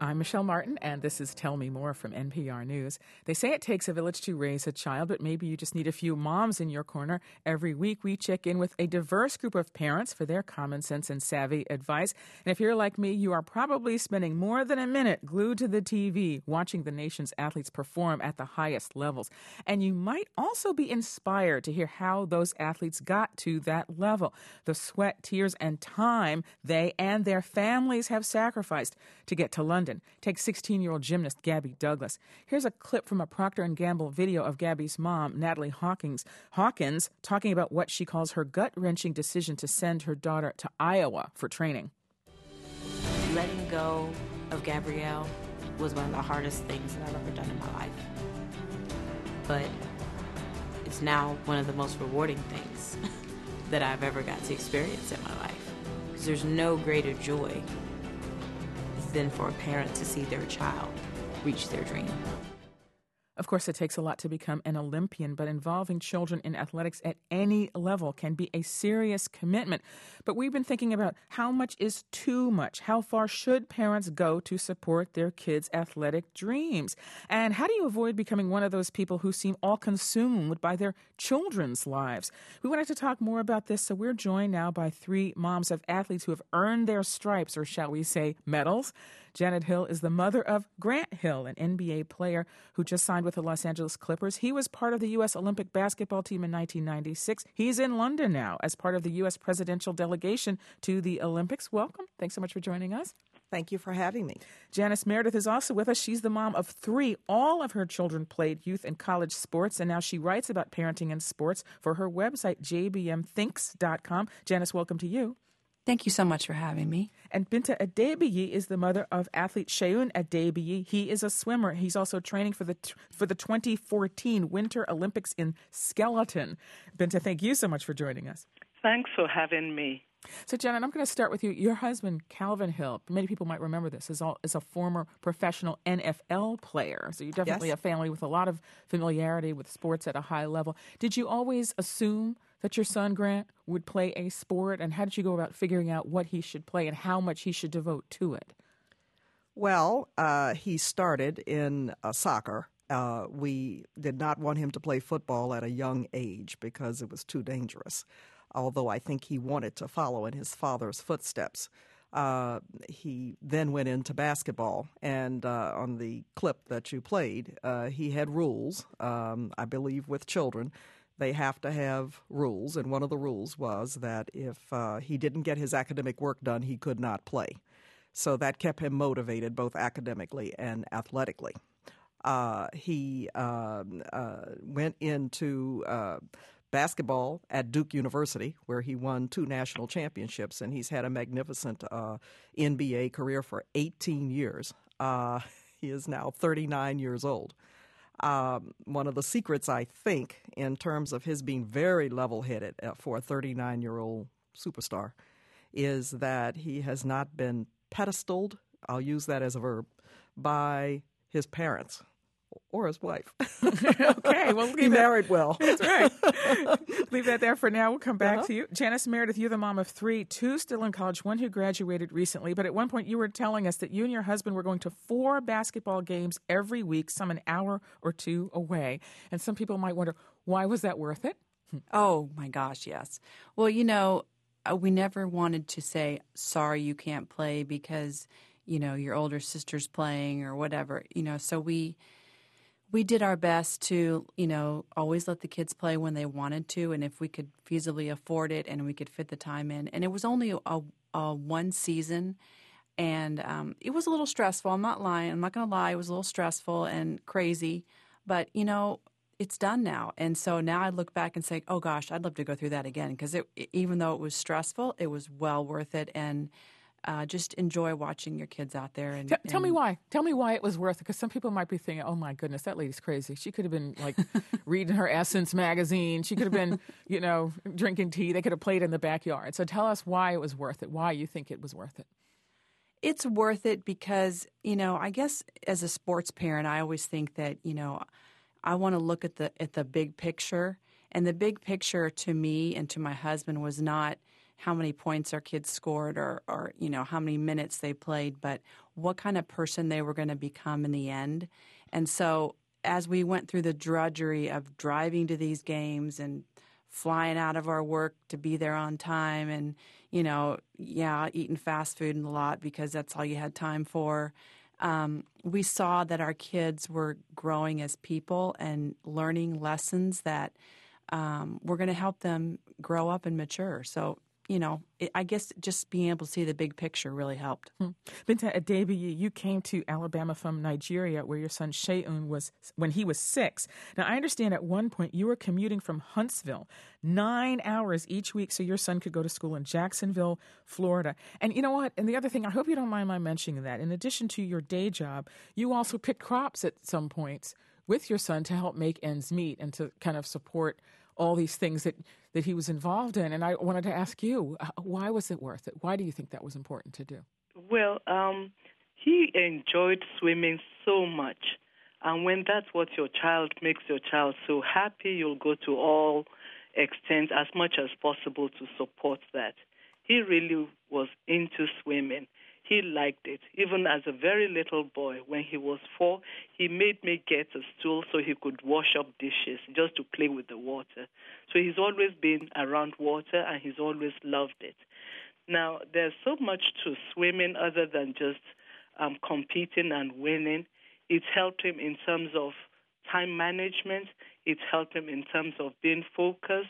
I'm Michelle Martin, and this is Tell Me More from NPR News. They say it takes a village to raise a child, but maybe you just need a few moms in your corner. Every week, we check in with a diverse group of parents for their common sense and savvy advice. And if you're like me, you are probably spending more than a minute glued to the TV watching the nation's athletes perform at the highest levels. And you might also be inspired to hear how those athletes got to that level, the sweat, tears, and time they and their families have sacrificed to get to London. Take 16-year-old gymnast Gabby Douglas. Here's a clip from a Procter & Gamble video of Gabby's mom, Natalie Hawkins, talking about what she calls her gut-wrenching decision to send her daughter to Iowa for training. Letting go of Gabrielle was one of the hardest things that I've ever done in my life. But it's now one of the most rewarding things that I've ever got to experience in my life. Because there's no greater joy than for a parent to see their child reach their dream. Of course, it takes a lot to become an Olympian, but involving children in athletics at any level can be a serious commitment. But we've been thinking about how much is too much. How far should parents go to support their kids' athletic dreams? And how do you avoid becoming one of those people who seem all consumed by their children's lives? We wanted to talk more about this, so we're joined now by three moms of athletes who have earned their stripes, or shall we say medals. Janet Hill is the mother of Grant Hill, an NBA player who just signed with the Los Angeles Clippers. He was part of the U.S. Olympic basketball team in 1996. He's in London now as part of the U.S. presidential delegation to the Olympics. Welcome. Thanks so much for joining us. Thank you for having me. Janice Meredith is also with us. She's the mom of three. All of her children played youth and college sports, and now she writes about parenting and sports for her website, jbmthinks.com. Janice, welcome to you. Thank you so much for having me. And Binta Adebiyi is the mother of athlete Seun Adebiyi. He is a swimmer. He's also training for the 2014 Winter Olympics in skeleton. Binta, thank you so much for joining us. Thanks for having me. So, Janet, I'm going to start with you. Your husband, Calvin Hill, many people might remember this, is a former professional NFL player. So you're definitely a family with a lot of familiarity with sports at a high level. Did you always assume that your son, Grant, would play a sport? And how did you go about figuring out what he should play and how much he should devote to it? Well, he started in soccer. We did not want him to play football at a young age because it was too dangerous, although I think he wanted to follow in his father's footsteps. He then went into basketball, and on the clip that you played, he had rules, I believe, with children. They have to have rules, and one of the rules was that if he didn't get his academic work done, he could not play. So that kept him motivated both academically and athletically. He went into basketball at Duke University, where he won 2 national championships, and he's had a magnificent NBA career for 18 years. He is now 39 years old. One of the secrets, I think, in terms of his being very level-headed for a 39-year-old superstar, is that he has not been pedestaled, I'll use that as a verb, by his parents or his wife. Okay, well, he married well. That's right. Leave that there for now. We'll come back to you. Janice Meredith, you're the mom of 3, 2 still in college, 1 who graduated recently. But at one point, you were telling us that you and your husband were going to 4 basketball games every week, some an hour or 2 away. And some people might wonder, why was that worth it? Oh, my gosh, yes. Well, we never wanted to say, sorry, you can't play because, your older sister's playing or whatever. So we did our best to, always let the kids play when they wanted to, and if we could feasibly afford it and we could fit the time in. And it was only a 1 season, and it was a little stressful. I'm not lying. I'm not going to lie. It was a little stressful and crazy, but, it's done now. And so now I look back and say, oh, gosh, I'd love to go through that again because even though it was stressful, it was well worth it, and just enjoy watching your kids out there. And tell me why. Tell me why it was worth it, because some people might be thinking, oh, my goodness, that lady's crazy. She could have been, reading her Essence magazine. She could have been, drinking tea. They could have played in the backyard. So tell us why it was worth it, why you think it was worth it. It's worth it because, I guess as a sports parent, I always think that, I want to look at the big picture. And the big picture to me and to my husband was not how many points our kids scored or how many minutes they played, but what kind of person they were going to become in the end. And so as we went through the drudgery of driving to these games and flying out of our work to be there on time and, eating fast food in the lot because that's all you had time for, we saw that our kids were growing as people and learning lessons that were going to help them grow up and mature. So, I guess just being able to see the big picture really helped. Binta Adebiyi, you came to Alabama from Nigeria, where your son Sheun was when he was 6. Now, I understand at one point you were commuting from Huntsville 9 hours each week so your son could go to school in Jacksonville, Florida. And you know what? And the other thing, I hope you don't mind my mentioning that, in addition to your day job, you also picked crops at some points with your son to help make ends meet and to kind of support all these things that he was involved in. And I wanted to ask you, why was it worth it? Why do you think that was important to do? Well, he enjoyed swimming so much. And when that's what your child makes your child so happy, you'll go to all extents as much as possible to support that. He really was into swimming. He liked it. Even as a very little boy, when he was 4, he made me get a stool so he could wash up dishes just to play with the water. So he's always been around water, and he's always loved it. Now, there's so much to swimming other than just competing and winning. It's helped him in terms of time management. It's helped him in terms of being focused.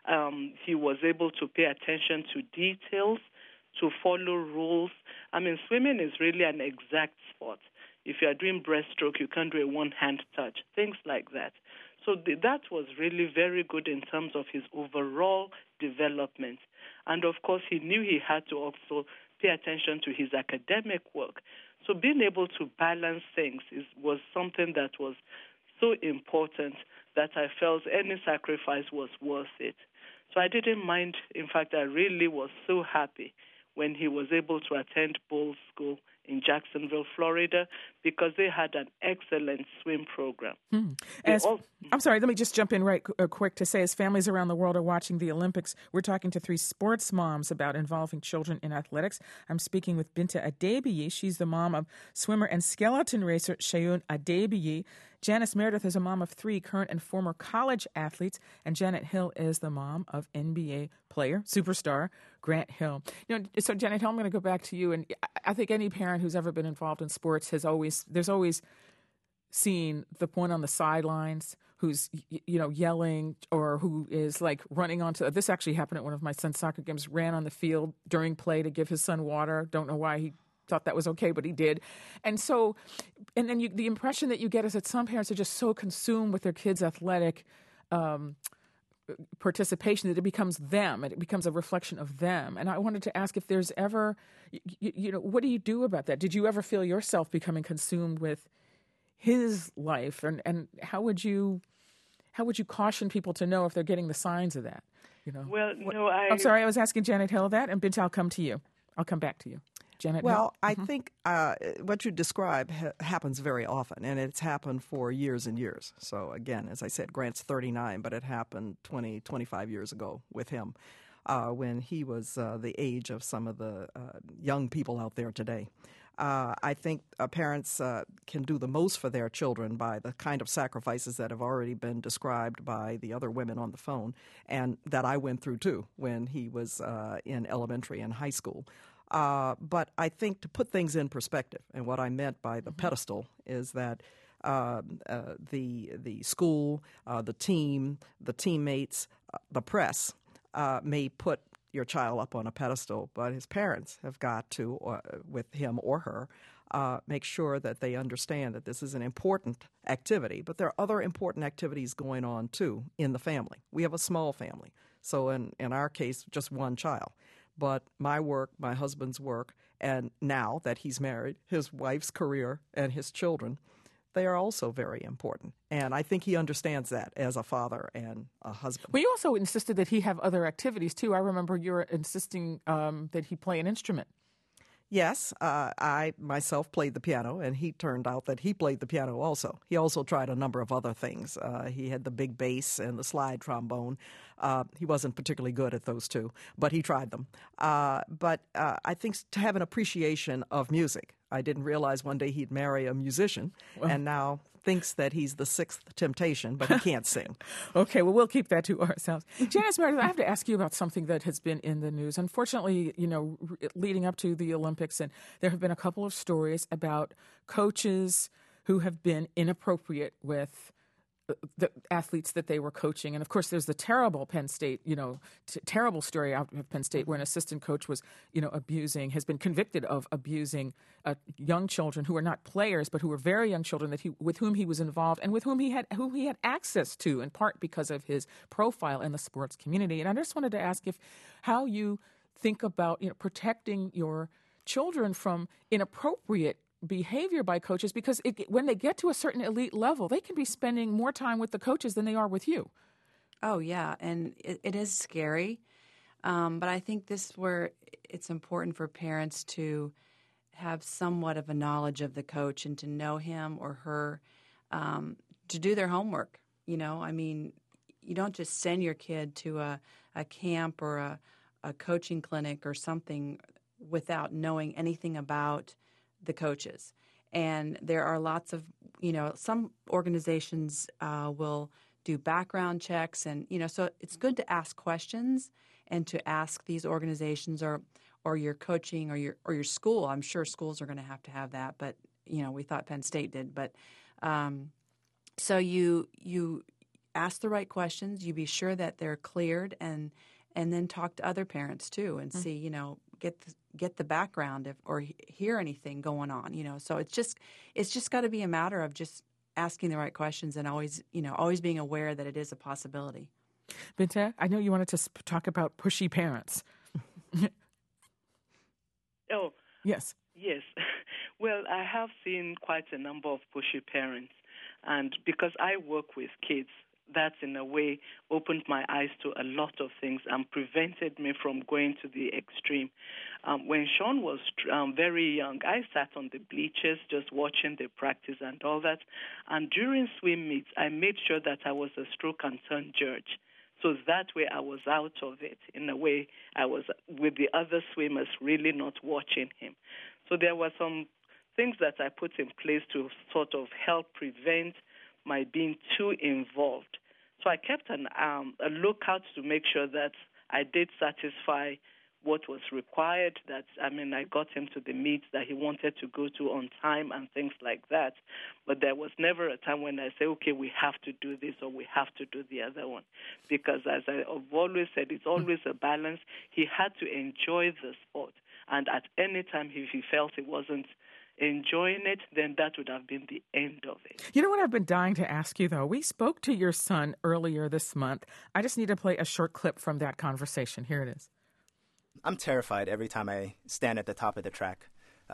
He was able to pay attention to details, to follow rules. I mean, swimming is really an exact sport. If you are doing breaststroke, you can't do a one-hand touch, things like that. So that was really very good in terms of his overall development. And, of course, he knew he had to also pay attention to his academic work. So being able to balance things was something that was so important that I felt any sacrifice was worth it. So I didn't mind. In fact, I really was so happy when he was able to attend Bowles School in Jacksonville, Florida, because they had an excellent swim program. I'm sorry, let me just jump in right quick to say, as families around the world are watching the Olympics, we're talking to 3 sports moms about involving children in athletics. I'm speaking with Binta Adebiyi. She's the mom of swimmer and skeleton racer Sheun Adebiyi. Janice Meredith is a mom of 3 current and former college athletes, and Janet Hill is the mom of NBA player, superstar Grant Hill. So Janet Hill, I'm going to go back to you, and I think any parent who's ever been involved in sports there's always seen the one on the sidelines who's yelling or who is like running onto. This actually happened at one of my son's soccer games. Ran on the field during play to give his son water. Don't know why he thought that was okay, but he did. And so, and then the impression that you get is that some parents are just so consumed with their kids' athletic participation that it becomes them, and it becomes a reflection of them. And I wanted to ask if there's ever, what do you do about that? Did you ever feel yourself becoming consumed with his life, and how would you caution people to know if they're getting the signs of that? Well, no, I'm sorry, I was asking Janet Hill that, and Binta, I'll come to you. I'll come back to you. Janet Hill? Well, I think what you describe happens very often, and it's happened for years and years. So again, as I said, Grant's 39, but it happened 20, 25 years ago with him when he was the age of some of the young people out there today. I think parents can do the most for their children by the kind of sacrifices that have already been described by the other women on the phone, and that I went through too when he was in elementary and high school. But I think to put things in perspective, and what I meant by the pedestal is that the school, the team, the teammates, the press may put your child up on a pedestal, but his parents have got to, with him or her, make sure that they understand that this is an important activity. But there are other important activities going on, too, in the family. We have a small family. So in our case, just one child. But my work, my husband's work, and now that he's married, his wife's career and his children, they are also very important. And I think he understands that as a father and a husband. Well, you also insisted that he have other activities, too. I remember you were insisting that he play an instrument. Yes, I myself played the piano, and he turned out that he played the piano also. He also tried a number of other things. He had the big bass and the slide trombone. He wasn't particularly good at those two, but he tried them. But I think to have an appreciation of music. I didn't realize one day he'd marry a musician, and now thinks that he's the sixth temptation, but he can't sing. Okay, well, we'll keep that to ourselves. Janice Meredith, I have to ask you about something that has been in the news. Unfortunately, leading up to the Olympics, and there have been a couple of stories about coaches who have been inappropriate with the athletes that they were coaching. And of course, there's the terrible Penn State, terrible story out of Penn State where an assistant coach was, has been convicted of abusing young children who are not players, but who were very young children with whom he was involved and with whom he had access to, in part because of his profile in the sports community. And I just wanted to ask how you think about, protecting your children from inappropriate behavior by coaches, because when they get to a certain elite level, they can be spending more time with the coaches than they are with you. Oh, yeah, and it is scary, but I think this is where it's important for parents to have somewhat of a knowledge of the coach and to know him or her, to do their homework. You don't just send your kid to a camp or a coaching clinic or something without knowing anything about the coaches. And there are lots of, some organizations will do background checks. And, so it's good to ask questions and to ask these organizations or your coaching or your school. I'm sure schools are going to have that, but, we thought Penn State did. But so you ask the right questions, you be sure that they're cleared, and then talk to other parents too and see, get the background or hear anything going on, So it's just got to be a matter of just asking the right questions and always being aware that it is a possibility. Binta, I know you wanted to talk about pushy parents. Oh. Yes. Yes. Well, I have seen quite a number of pushy parents, and because I work with kids, that in a way opened my eyes to a lot of things and prevented me from going to the extreme. When Sean was very young, I sat on the bleachers just watching the practice and all that. And during swim meets, I made sure that I was a stroke and turn judge. So that way I was out of it. In a way, I was with the other swimmers, really not watching him. So there were some things that I put in place to sort of help prevent my being too involved. So I kept a lookout to make sure that I did satisfy what was required, I got him to the meets that he wanted to go to on time and things like that. But there was never a time when I say, okay, we have to do this or we have to do the other one. Because as I've always said, it's always a balance. He had to enjoy the sport. And at any time, if he felt he wasn't enjoying it, then that would have been the end of it. You know what I've been dying to ask you, though? We spoke to your son earlier this month. I just need to play a short clip from that conversation. Here it is. I'm terrified every time I stand at the top of the track.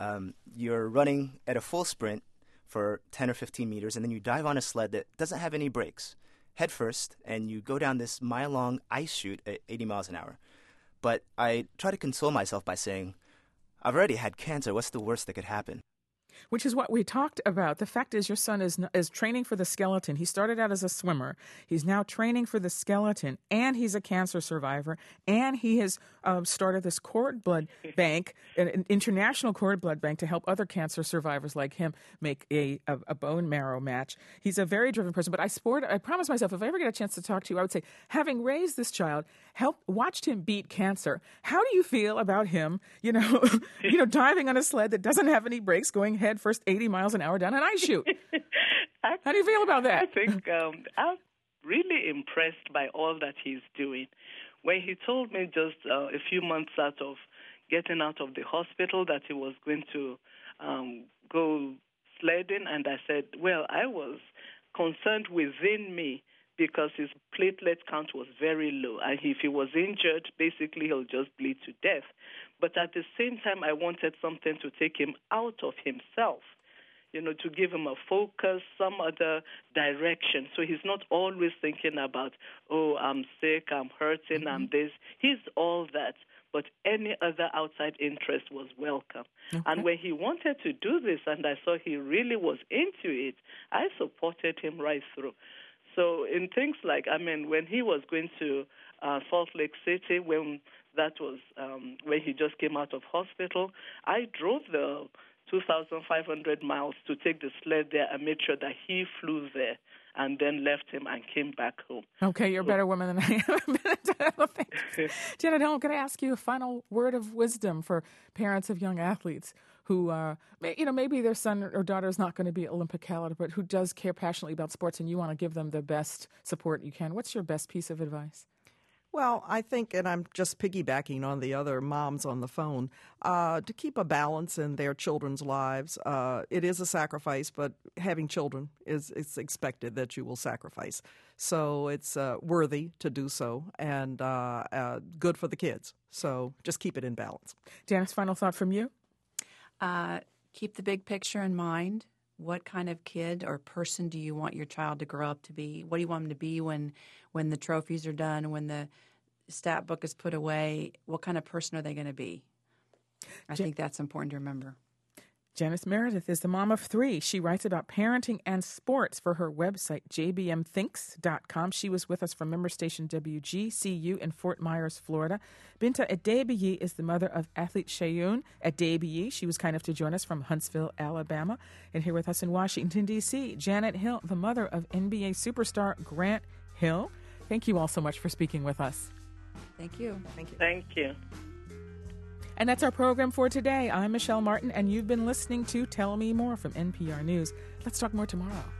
You're running at a full sprint for 10 or 15 meters, and then you dive on a sled that doesn't have any brakes, head first, and you go down this mile-long ice chute at 80 miles an hour. But I try to console myself by saying, I've already had cancer. What's the worst that could happen? Which is what we talked about. The fact is your son is training for the skeleton. He started out as a swimmer. He's now training for the skeleton, and he's a cancer survivor, and he has started this cord blood bank, an international cord blood bank, to help other cancer survivors like him make a bone marrow match. He's a very driven person, but I promised myself if I ever get a chance to talk to you, I would say, having raised this child, watched him beat cancer, how do you feel about him, diving on a sled that doesn't have any brakes, going head first 80 miles an hour down an ice chute? How do you feel about that? I think I'm really impressed by all that he's doing. When he told me just a few months out of getting out of the hospital that he was going to go sledding, and I said, well, I was concerned within me because his platelet count was very low. And if he was injured, basically he'll just bleed to death. But at the same time, I wanted something to take him out of himself. to give him a focus, some other direction. So he's not always thinking about, oh, I'm sick, I'm hurting, I'm this. He's all that. But any other outside interest was welcome. Okay. And when he wanted to do this, and I saw he really was into it, I supported him right through. So in things like, when he was going to Salt Lake City, when he just came out of hospital, I drove the 2,500 miles to take the sled there and make sure that he flew there, and then left him and came back home. Okay, you're a better woman than I am. Janet Hill, I'm going to ask you a final word of wisdom for parents of young athletes who, maybe their son or daughter is not going to be Olympic caliber, but who does care passionately about sports, and you want to give them the best support you can. What's your best piece of advice? Well, I think, and I'm just piggybacking on the other moms on the phone, to keep a balance in their children's lives. It is a sacrifice, but having children it's expected that you will sacrifice. So it's worthy to do so, and good for the kids. So just keep it in balance. Janice, final thought from you? Keep the big picture in mind. What kind of kid or person do you want your child to grow up to be? What do you want them to be when the trophies are done, when the stat book is put away? What kind of person are they going to be? I think that's important to remember. Janice Meredith is the mom of 3. She writes about parenting and sports for her website, jbmthinks.com. She was with us from member station WGCU in Fort Myers, Florida. Binta Adebayi is the mother of athlete Shayun Adebayi. She was kind enough to join us from Huntsville, Alabama. And here with us in Washington, D.C., Janet Hill, the mother of NBA superstar Grant Hill. Thank you all so much for speaking with us. Thank you. Thank you. Thank you. And that's our program for today. I'm Michelle Martin, and you've been listening to Tell Me More from NPR News. Let's talk more tomorrow.